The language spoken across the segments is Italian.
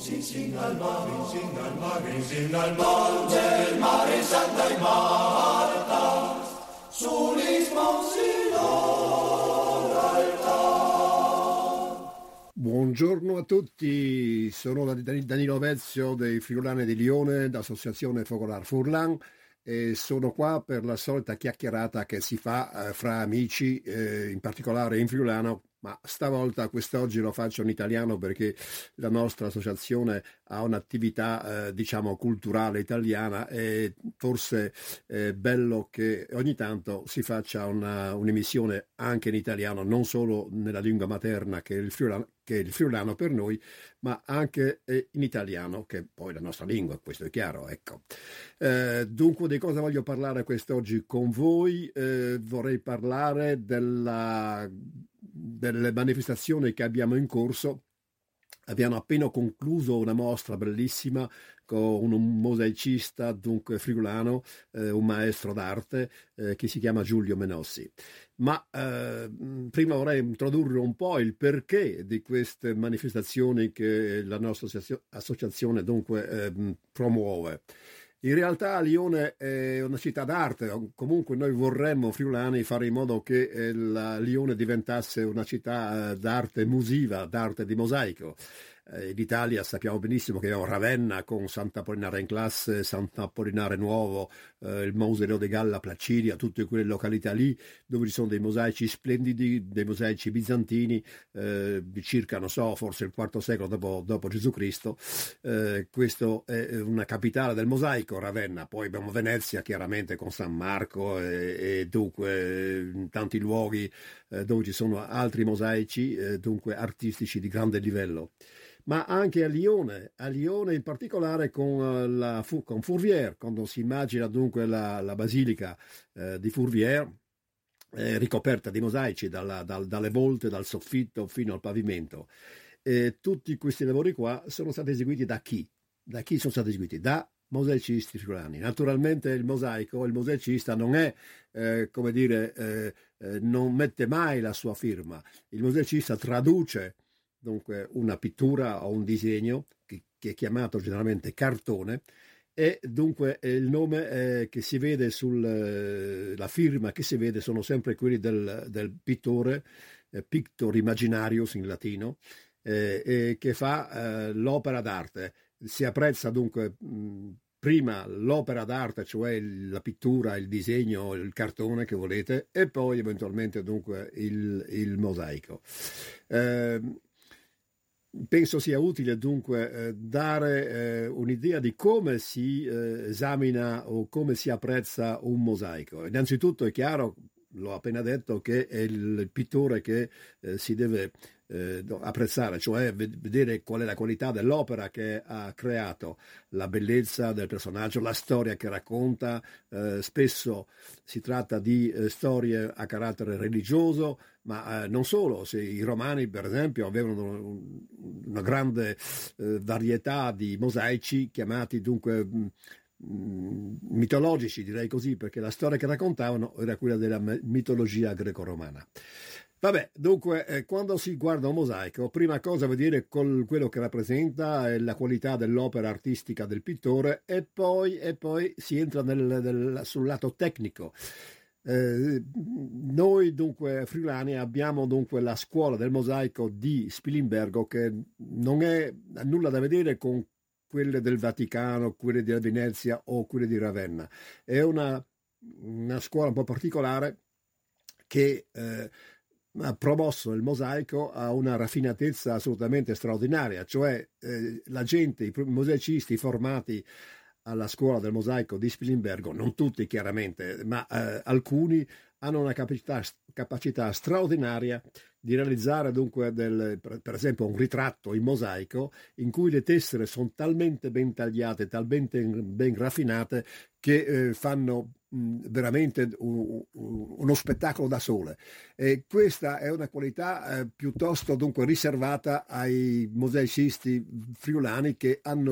Sin al monte, il mare, Santa e Marta, sull'Ismonsilor alta. Buongiorno a tutti, sono Danilo Vezio dei Friulani di Lione, d'Associazione Focolar Furlan, e sono qua per la solita chiacchierata che si fa fra amici, in particolare in friulano, ma stavolta, quest'oggi lo faccio in italiano perché la nostra associazione ha un'attività diciamo culturale italiana e forse è bello che ogni tanto si faccia un'emissione anche in italiano, non solo nella lingua materna che è il friulano per noi, ma anche in italiano, che poi è la nostra lingua, questo è chiaro, ecco. Dunque, di cosa voglio parlare quest'oggi con voi? Vorrei parlare delle manifestazioni che abbiamo in corso. Abbiamo appena concluso una mostra bellissima con un mosaicista, dunque friulano, un maestro d'arte che si chiama Giulio Menossi. Ma prima vorrei introdurre un po' il perché di queste manifestazioni che la nostra associazione dunque promuove. In realtà Lione è una città d'arte, comunque noi vorremmo friulani fare in modo che Lione diventasse una città d'arte musiva, d'arte di mosaico. In Italia sappiamo benissimo che abbiamo Ravenna con Sant'Apollinare in classe, Sant'Apollinare Nuovo, il Mausoleo de Galla Placidia, tutte quelle località lì dove ci sono dei mosaici splendidi, dei mosaici bizantini, di circa, non so, forse il IV secolo dopo Gesù Cristo. Questo è una capitale del mosaico, Ravenna. Poi abbiamo Venezia chiaramente con San Marco e dunque tanti luoghi dove ci sono altri mosaici, dunque artistici di grande livello. Ma anche a Lione in particolare con Fourvière, quando si immagina dunque la basilica di Fourvière ricoperta di mosaici dalle volte, dal soffitto fino al pavimento. E tutti questi lavori qua sono stati eseguiti da chi? Da chi sono stati eseguiti? Da mosaicisti friulani. Naturalmente il mosaicista non è, non mette mai la sua firma. Il mosaicista traduce dunque una pittura o un disegno che è chiamato generalmente cartone, e dunque il nome che si vede la firma che si vede sono sempre quelli del pittore, pictor imaginarius in latino, che fa l'opera d'arte. Si apprezza dunque prima l'opera d'arte, cioè la pittura, il disegno, il cartone che volete, e poi eventualmente dunque il mosaico. Penso sia utile dunque dare un'idea di come si esamina o come si apprezza un mosaico. Innanzitutto è chiaro, l'ho appena detto, che è il pittore che si deve apprezzare, cioè vedere qual è la qualità dell'opera che ha creato, la bellezza del personaggio, la storia che racconta. Spesso si tratta di storie a carattere religioso, ma non solo. Se i romani per esempio avevano una grande varietà di mosaici chiamati dunque mitologici, direi così, perché la storia che raccontavano era quella della mitologia greco-romana. Vabbè, dunque, quando si guarda un mosaico, prima cosa vuol dire quello che rappresenta, la qualità dell'opera artistica del pittore, e poi si entra sul lato tecnico. Noi dunque friulani abbiamo dunque la scuola del mosaico di Spilimbergo, che non ha nulla da vedere con quelle del Vaticano, quelle di Venezia o quelle di Ravenna. È una scuola un po' particolare che ha promosso il mosaico a una raffinatezza assolutamente straordinaria, cioè la gente, i mosaicisti formati alla scuola del mosaico di Spilimbergo, non tutti chiaramente, ma alcuni hanno una capacità straordinaria di realizzare dunque per esempio un ritratto in mosaico in cui le tessere sono talmente ben tagliate, talmente ben raffinate che fanno veramente uno spettacolo da sole. E questa è una qualità piuttosto dunque riservata ai mosaicisti friulani, che hanno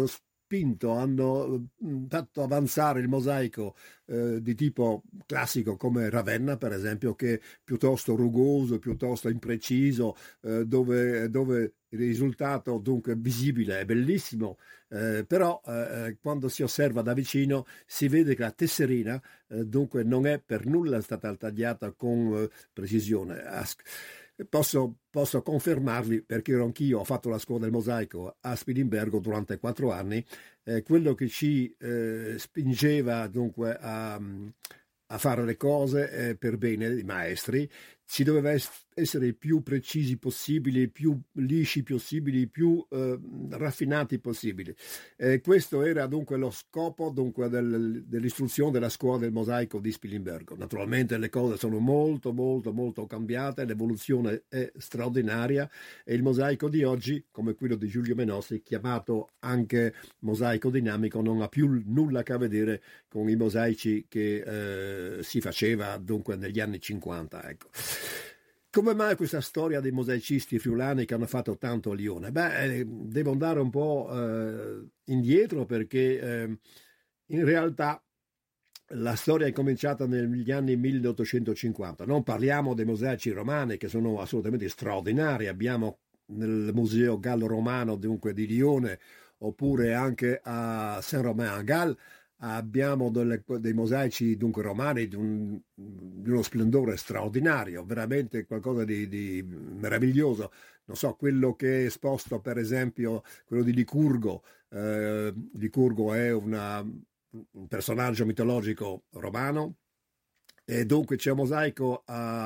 spinto, hanno fatto avanzare il mosaico di tipo classico come Ravenna, per esempio, che è piuttosto rugoso, piuttosto impreciso, dove il risultato dunque visibile è bellissimo, però quando si osserva da vicino si vede che la tesserina dunque non è per nulla stata tagliata con precisione. Posso confermarvi, perché ero anch'io, ho fatto la scuola del mosaico a Spilimbergo durante 4 anni, quello che ci spingeva dunque a fare le cose per bene dei maestri, si doveva essere i più precisi possibili, più lisci possibili, più raffinati possibili. Questo era dunque lo scopo dunque dell'istruzione della scuola del mosaico di Spilimbergo. Naturalmente le cose sono molto molto molto cambiate, l'evoluzione è straordinaria e il mosaico di oggi, come quello di Giulio Menossi, chiamato anche mosaico dinamico, non ha più nulla a che vedere con i mosaici che si faceva dunque negli anni 50, ecco. Come mai questa storia dei mosaicisti friulani che hanno fatto tanto a Lione? Devo andare un po' indietro, perché in realtà la storia è cominciata negli anni 1850. Non parliamo dei mosaici romani, che sono assolutamente straordinari. Abbiamo nel Museo Gallo-Romano dunque di Lione, oppure anche a Saint-Romain-en-Galles, abbiamo dei mosaici dunque romani di uno splendore straordinario, veramente qualcosa di meraviglioso. Non so, quello che è esposto, per esempio, quello di Licurgo. Licurgo è un personaggio mitologico romano, e dunque c'è un mosaico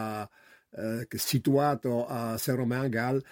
situato a Saint-Romain-en-Galles,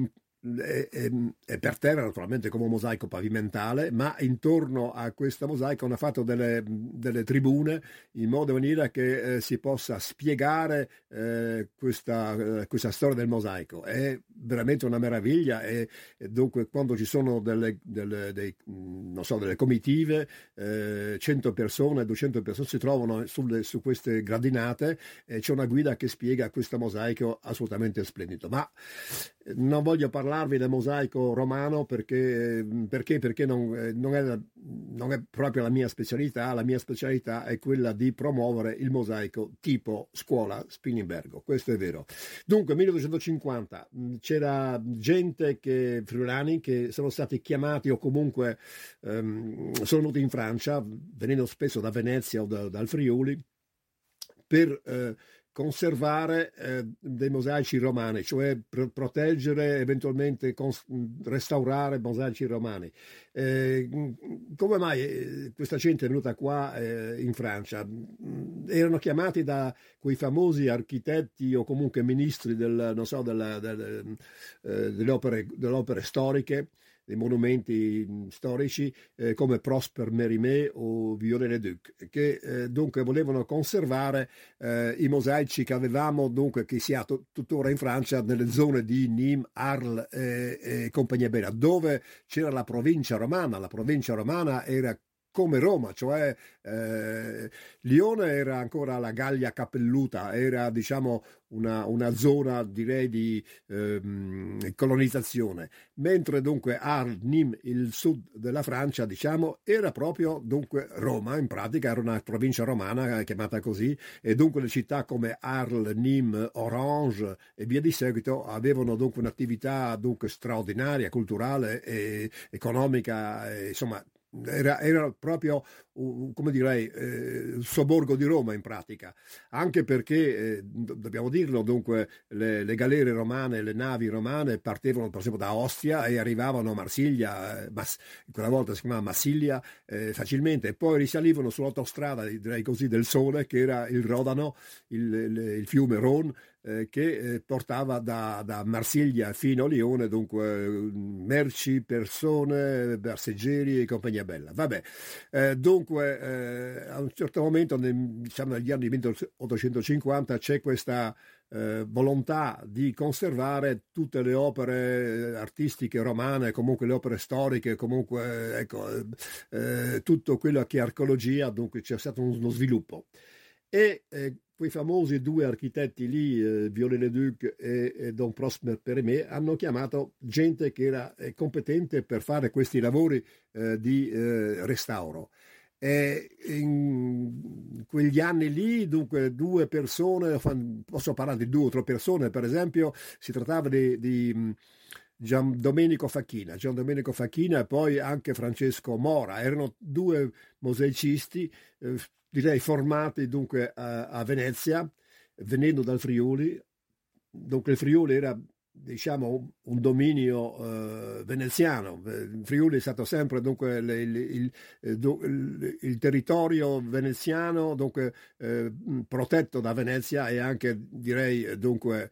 è per terra naturalmente come un mosaico pavimentale, ma intorno a questo mosaico hanno fatto delle tribune in modo da maniera che si possa spiegare questa storia del mosaico. È veramente una meraviglia, e dunque quando ci sono delle comitive, 100 persone, 200 persone si trovano su queste gradinate, e c'è una guida che spiega questo mosaico assolutamente splendido. Ma non voglio parlarvi del mosaico romano perché non è proprio la mia specialità. La mia specialità è quella di promuovere il mosaico tipo scuola Spilimbergo, questo è vero. Dunque 1850 c'era gente friulani che sono stati chiamati, o comunque sono venuti in Francia, venendo spesso da Venezia o dal Friuli, per conservare dei mosaici romani, cioè proteggere, eventualmente restaurare mosaici romani. Come mai questa gente è venuta qua in Francia? Erano chiamati da quei famosi architetti o comunque ministri delle opere storiche, dei monumenti storici, come Prosper Mérimée o Viollet-le-Duc, che dunque volevano conservare i mosaici che avevamo, dunque che si ha tuttora in Francia, nelle zone di Nîmes, Arles e compagnia bella, dove c'era la provincia romana. La provincia romana era come Roma, cioè Lione era ancora la Gallia capelluta, era diciamo una zona, direi, di colonizzazione, mentre dunque Arles, Nîmes, il sud della Francia, diciamo, era proprio dunque Roma. In pratica era una provincia romana chiamata così, e dunque le città come Arles, Nîmes, Orange e via di seguito avevano dunque un'attività dunque straordinaria, culturale e economica, insomma. Era proprio, come direi, il sobborgo di Roma in pratica, anche perché, dobbiamo dirlo, dunque le galere romane, le navi romane partivano per esempio da Ostia e arrivavano a Marsiglia, quella volta si chiamava Marsiglia, facilmente, e poi risalivano sull'autostrada, direi così, del Sole, che era il Rodano, il fiume Rhône, che portava da Marsiglia fino a Lione, dunque merci, persone, passeggeri e compagnia bella. Vabbè, dunque a un certo momento, diciamo negli anni 1850, c'è questa volontà di conservare tutte le opere artistiche romane, comunque le opere storiche, comunque ecco, tutto quello che è archeologia, dunque c'è stato uno sviluppo. E quei famosi due architetti lì, Viollet-le-Duc e Don Prosper Perrier, hanno chiamato gente che era competente per fare questi lavori di restauro. E in quegli anni lì, dunque, due persone, posso parlare di 2 o 3 persone, per esempio, si trattava di Gian Domenico Facchina e poi anche Francesco Mora, erano 2 mosaicisti, direi formati dunque a Venezia, venendo dal Friuli. Dunque il Friuli era, diciamo, un dominio veneziano. Il Friuli è stato sempre dunque il territorio veneziano, dunque protetto da Venezia, e anche, direi, dunque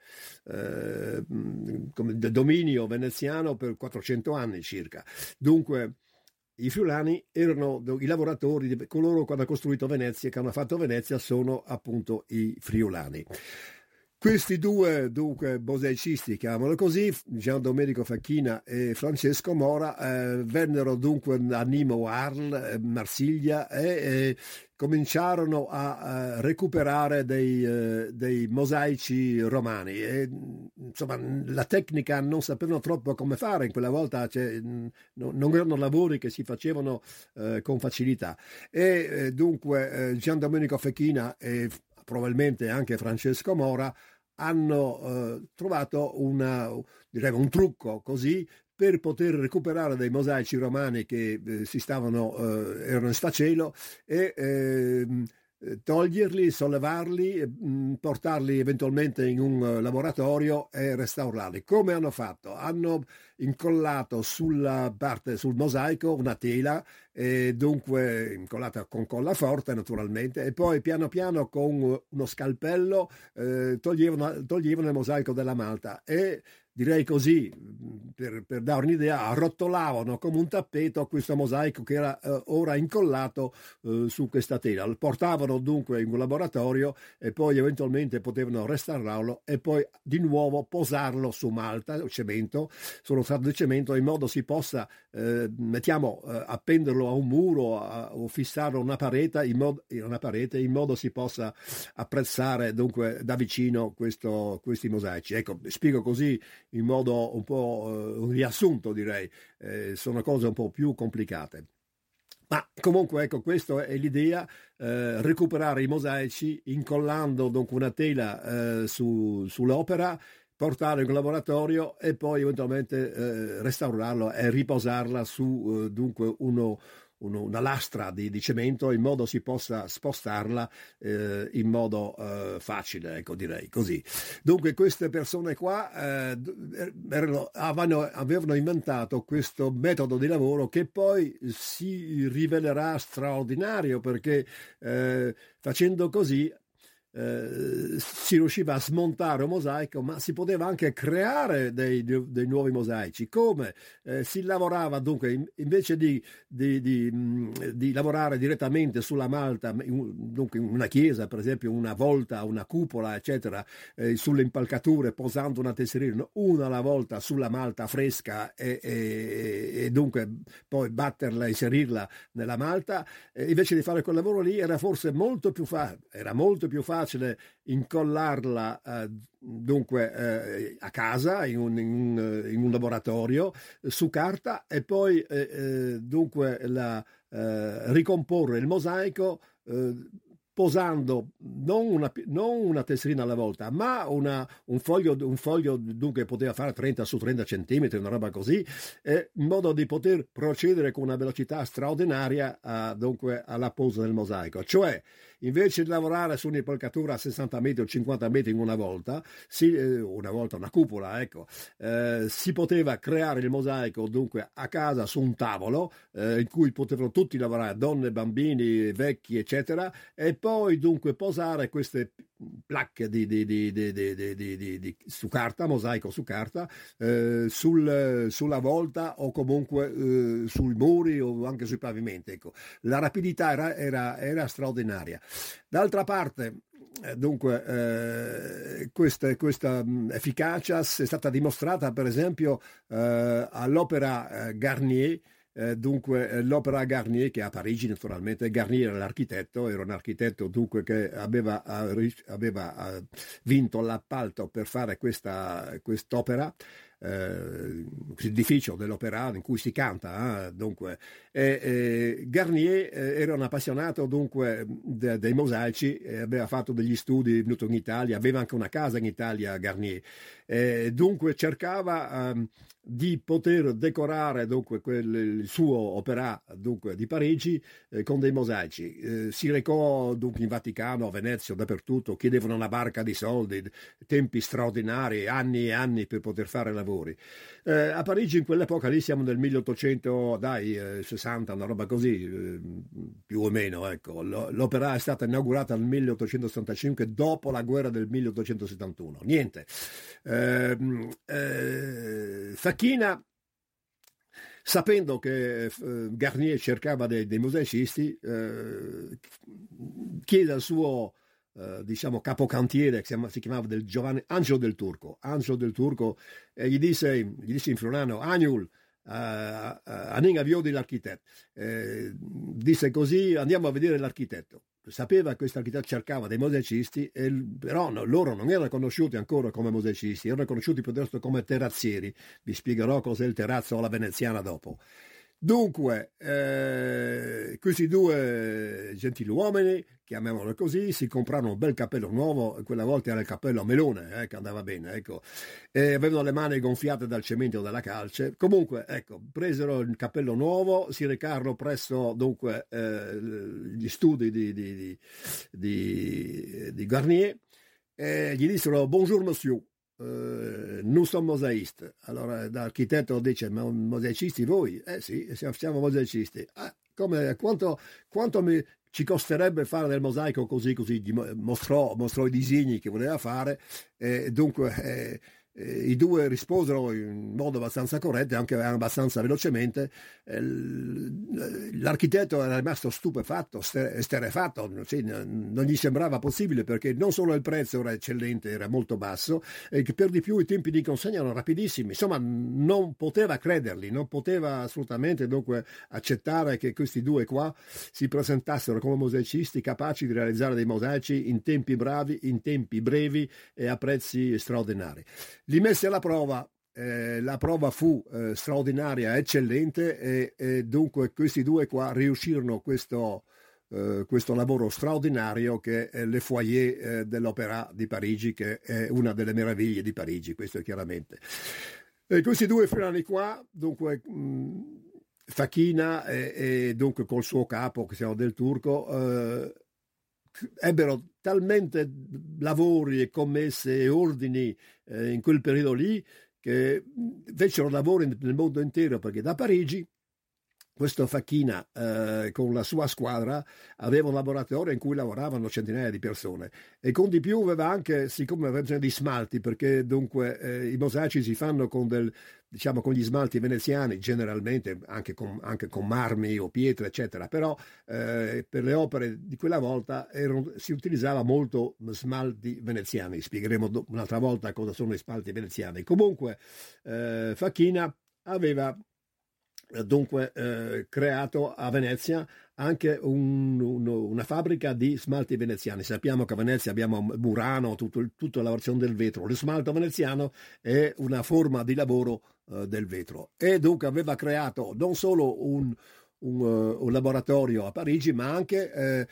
come dominio veneziano per 400 anni circa. Dunque i friulani erano i lavoratori, coloro che hanno costruito Venezia, che hanno fatto Venezia, sono appunto i friulani. Questi 2, dunque, mosaicisti, chiamano così, Gian Domenico Facchina e Francesco Mora, vennero dunque a Nîmes, Arles, Marsiglia, e cominciarono a recuperare dei mosaici romani. E, insomma, la tecnica non sapevano troppo come fare in quella volta, non erano lavori che si facevano con facilità. E dunque Gian Domenico Facchina e probabilmente anche Francesco Mora hanno trovato un trucco così per poter recuperare dei mosaici romani che erano in sfacelo, e toglierli, sollevarli, portarli eventualmente in un laboratorio e restaurarli. Come hanno fatto? Hanno incollato sul mosaico una tela, e dunque incollata con colla forte naturalmente, e poi piano piano con uno scalpello toglievano il mosaico dalla malta, e direi così, per dare un'idea, arrotolavano come un tappeto questo mosaico che era ora incollato su questa tela. Lo portavano dunque in un laboratorio e poi eventualmente potevano restaurarlo e poi di nuovo posarlo su malta o cemento, sullo strato di cemento, in modo si possa appenderlo a un muro o fissarlo a una parete, in modo si possa apprezzare dunque da vicino questi mosaici. Ecco, spiego così in modo un po' un riassunto, direi. Sono cose un po' più complicate. Ma comunque, ecco, questa è l'idea, recuperare i mosaici incollando dunque una tela sull'opera, portarlo in un laboratorio e poi eventualmente restaurarlo e riposarla su dunque una lastra di cemento, in modo si possa spostarla in modo facile, ecco, direi così. Dunque queste persone qua avevano inventato questo metodo di lavoro che poi si rivelerà straordinario, perché facendo così si riusciva a smontare un mosaico, ma si poteva anche creare dei nuovi mosaici. Come? Si lavorava dunque, invece di lavorare direttamente sulla malta, dunque in una chiesa, per esempio, una volta, una cupola, eccetera, sulle impalcature, posando una tesserina una alla volta sulla malta fresca e dunque poi batterla e inserirla nella malta, invece di fare quel lavoro lì era forse molto più facile incollarla dunque a casa in un laboratorio su carta, e poi dunque ricomporre il mosaico posando non una tesserina alla volta, ma un foglio dunque poteva fare 30 su 30 centimetri, una roba così, in modo di poter procedere con una velocità straordinaria dunque alla posa del mosaico. Cioè, invece di lavorare su un'impalcatura a 60 metri o 50 metri in una volta una cupola, ecco, si poteva creare il mosaico dunque a casa su un tavolo in cui potevano tutti lavorare, donne, bambini, vecchi, eccetera, e poi dunque posare queste placche su carta, mosaico su carta, sulla volta o comunque sui muri o anche sui pavimenti. Ecco. La rapidità era straordinaria. D'altra parte, dunque, questa efficacia è stata dimostrata per esempio all'opera Garnier, dunque l'Opera Garnier, che è a Parigi naturalmente. Garnier era l'architetto, era un architetto dunque che aveva vinto l'appalto per fare quest'opera, l'edificio dell'opera in cui si canta, dunque. Garnier era un appassionato dunque dei mosaici, aveva fatto degli studi, è venuto in Italia, aveva anche una casa in Italia Garnier, dunque cercava di poter decorare dunque il suo opera dunque di Parigi con dei mosaici. Si recò dunque in Vaticano, a Venezia, dappertutto, chiedevano una barca di soldi, tempi straordinari, anni e anni per poter fare lavori. A Parigi in quell'epoca lì siamo nel 1860, una roba così, più o meno, ecco. L'opera è stata inaugurata nel 1865 dopo la guerra del 1871. Niente. Facchina, sapendo che Garnier cercava dei mosaicisti, chiede al suo diciamo capocantiere, che si chiamava Angelo del Turco, e gli disse in friulano: Agnul, anin avio dell'architetto, disse così: andiamo a vedere l'architetto. Sapeva che questo architetto cercava dei mosaicisti, però loro non erano conosciuti ancora come mosaicisti, erano conosciuti piuttosto come terrazzieri. Vi spiegherò cos'è il terrazzo alla veneziana dopo. Dunque, questi due gentiluomini, chiamiamolo così, si comprarono un bel cappello nuovo, quella volta era il cappello a melone, che andava bene, ecco, e avevano le mani gonfiate dal cemento o dalla calce. Comunque, ecco, presero il cappello nuovo, si recarono presso dunque gli studi di Garnier e gli dissero: Bonjour monsieur. Nous sommes mosaïstes. Allora l'architetto dice: ma mosaicisti voi? Sì, siamo mosaicisti. Quanto ci costerebbe fare del mosaico così? Mostrò i disegni che voleva fare, dunque i due risposero in modo abbastanza corretto, anche abbastanza velocemente. L'architetto era rimasto stupefatto, esterrefatto, non gli sembrava possibile, perché non solo il prezzo era eccellente, era molto basso, e che per di più i tempi di consegna erano rapidissimi. Insomma, non poteva crederli, non poteva assolutamente dunque accettare che questi due qua si presentassero come mosaicisti capaci di realizzare dei mosaici in tempi brevi e a prezzi straordinari. Li messi alla prova, la prova fu straordinaria, eccellente, e dunque questi due qua riuscirono questo lavoro straordinario che è le foyer dell'Opéra di Parigi, che è una delle meraviglie di Parigi, questo è chiaramente. Questi due friulani qua, dunque Facchina e dunque col suo capo, che si chiama Del Turco, ebbero talmente lavori e commesse e ordini in quel periodo lì, che fecero lavori nel mondo intero, perché da Parigi questo Facchina con la sua squadra aveva un laboratorio in cui lavoravano centinaia di persone, e con di più aveva anche, siccome aveva bisogno di smalti, perché dunque i mosaici si fanno con con gli smalti veneziani, generalmente anche con marmi o pietre eccetera, però per le opere di quella volta si utilizzava molto smalti veneziani. Spiegheremo un'altra volta cosa sono i smalti veneziani. Comunque Facchina aveva dunque creato a Venezia anche una fabbrica di smalti veneziani. Sappiamo che a Venezia abbiamo Murano, tutta la lavorazione del vetro. Lo smalto veneziano è una forma di lavoro del vetro, e dunque aveva creato non solo un laboratorio a Parigi, ma anche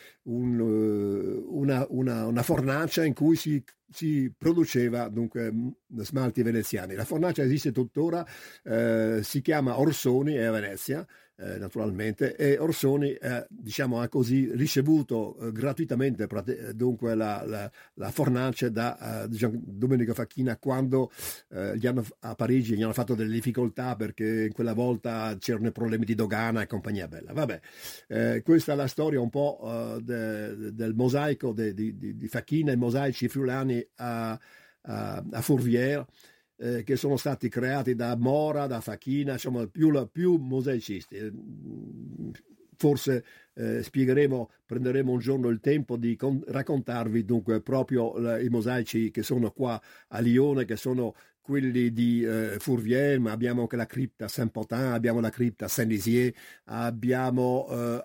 una fornace in cui si produceva dunque smalti veneziani. La fornace esiste tuttora, si chiama Orsoni, è a Venezia naturalmente, e Orsoni diciamo ha così ricevuto gratuitamente dunque la fornace da Domenico Facchina, quando a Parigi gli hanno fatto delle difficoltà, perché in quella volta c'erano problemi di dogana e compagnia bella. Vabbè, questa è la storia un po' del mosaico di Facchina, i mosaici friulani a Fourvière, che sono stati creati da Mora, da Facchina, insomma più mosaicisti. Forse prenderemo un giorno il tempo di raccontarvi dunque proprio i mosaici che sono qua a Lione, che sono quelli di Fourvière, ma abbiamo anche la cripta Saint-Potin, abbiamo la cripta Saint-Lisieux, abbiamo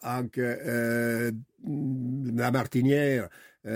anche la Martinière,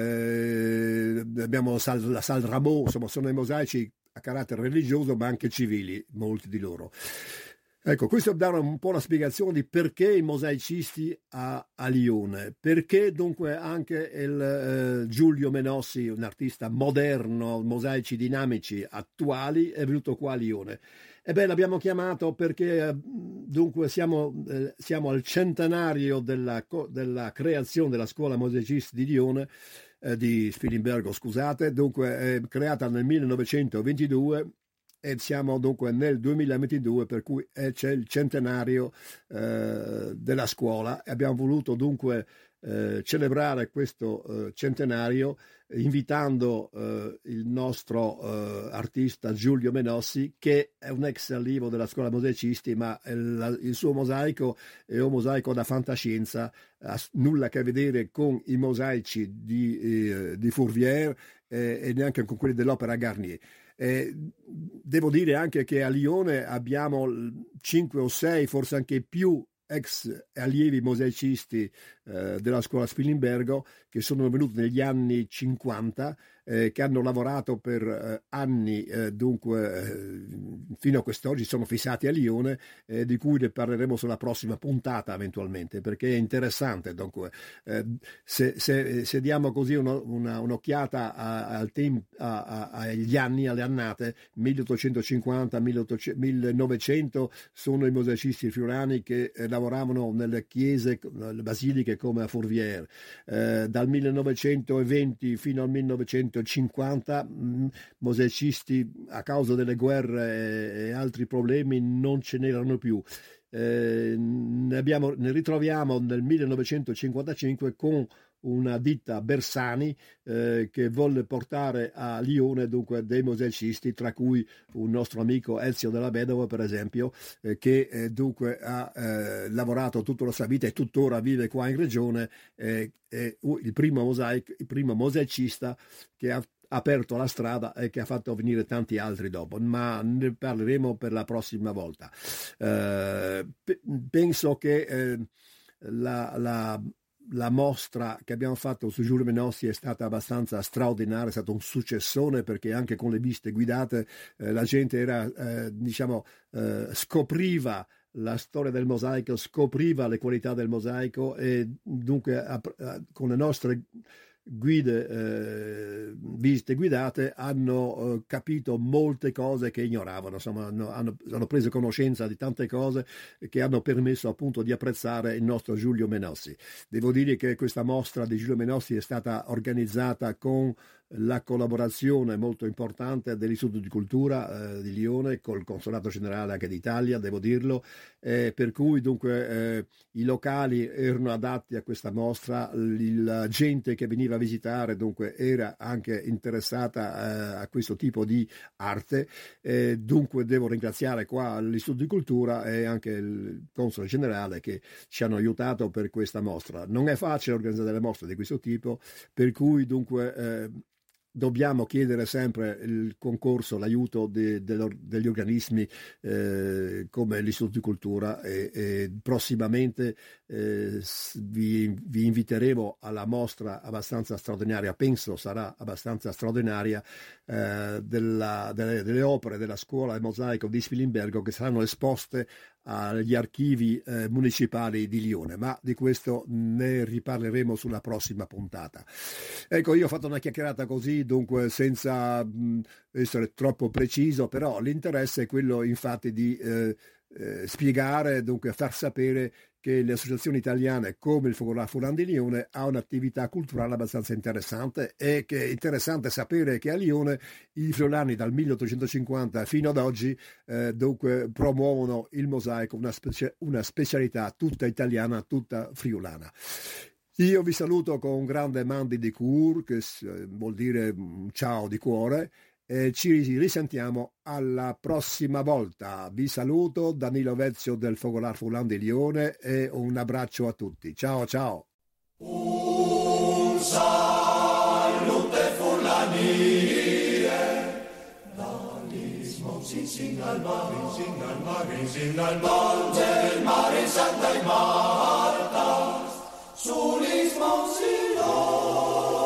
abbiamo la Salle Rameau, insomma sono dei mosaici a carattere religioso ma anche civili, molti di loro. Ecco, questo dà un po' la spiegazione di perché i mosaicisti a Lione, perché dunque anche il Giulio Menossi, un artista moderno, mosaici dinamici attuali, è venuto qua a Lione. Ebbene, l'abbiamo chiamato perché dunque siamo al centenario della creazione della scuola mosaicisti di Lione, di Spilimbergo, scusate, dunque creata nel 1922 e siamo dunque nel 2022, per cui c'è il centenario della scuola e abbiamo voluto dunque celebrare questo centenario invitando il nostro artista Giulio Menossi, che è un ex allievo della scuola mosaicisti, ma il suo mosaico è un mosaico da fantascienza, ha nulla a che vedere con i mosaici di Fourvière e neanche con quelli dell'Opera Garnier. Devo dire anche che a Lione abbiamo 5 o 6, forse anche più, ex allievi mosaicisti della scuola Spilimbergo che sono venuti negli anni 50, che hanno lavorato per anni, dunque fino a quest'oggi sono fissati a Lione, di cui ne parleremo sulla prossima puntata eventualmente, perché è interessante. Dunque, se diamo così un'occhiata agli anni, alle annate 1850, 1900, sono i mosaicisti friulani che lavoravano nelle chiese, nelle basiliche come a Fourvière. Dal 1920 fino al 1950 mosaicisti, a causa delle guerre e altri problemi, non ce n'erano più. Ne ritroviamo nel 1955 con una ditta Bersani che volle portare a Lione dunque dei mosaicisti, tra cui un nostro amico Ezio della Vedova, per esempio, che dunque ha lavorato tutta la sua vita e tuttora vive qua in regione, il primo mosaicista che ha aperto la strada e che ha fatto venire tanti altri dopo, ma ne parleremo per la prossima volta. Penso che la mostra che abbiamo fatto su Giulio Menossi è stata abbastanza straordinaria, è stato un successone, perché anche con le visite guidate la gente scopriva la storia del mosaico, scopriva le qualità del mosaico, e dunque con le nostre visite guidate hanno capito molte cose che ignoravano, insomma hanno preso conoscenza di tante cose che hanno permesso appunto di apprezzare il nostro Giulio Menossi. Devo dire che questa mostra di Giulio Menossi è stata organizzata con la collaborazione molto importante dell'Istituto di Cultura di Lione, col Consolato Generale anche d'Italia, devo dirlo, per cui dunque i locali erano adatti a questa mostra, la gente che veniva a visitare dunque era anche interessata a questo tipo di arte, dunque devo ringraziare qua l'Istituto di Cultura e anche il Console Generale che ci hanno aiutato per questa mostra. Non è facile organizzare delle mostre di questo tipo, per cui dunque dobbiamo chiedere sempre il concorso, l'aiuto degli organismi come l'Istituto di Cultura, e prossimamente vi inviteremo alla mostra abbastanza straordinaria, penso sarà abbastanza straordinaria, delle opere della scuola del mosaico di Spilimbergo, che saranno esposte agli archivi municipali di Lione, ma di questo ne riparleremo sulla prossima puntata. Ecco, io ho fatto una chiacchierata così, dunque senza essere troppo preciso, però l'interesse è quello infatti di spiegare, dunque far sapere che le associazioni italiane come il Focolare Foulane di Lione ha un'attività culturale abbastanza interessante, e che è interessante sapere che a Lione i friulani dal 1850 fino ad oggi dunque promuovono il mosaico, una specialità tutta italiana, tutta friulana. Io vi saluto con un grande mandi di cur, che vuol dire ciao di cuore, e ci risentiamo alla prossima volta. Vi saluto, Danilo Vezio del Focolare Foulane di Lione, e un abbraccio a tutti. Ciao ciao. Un salute fulanie, dall'ismo insigne al mare, insigne al mare, insigne al mare, il mare Santa Marta, sull'ismo Silo.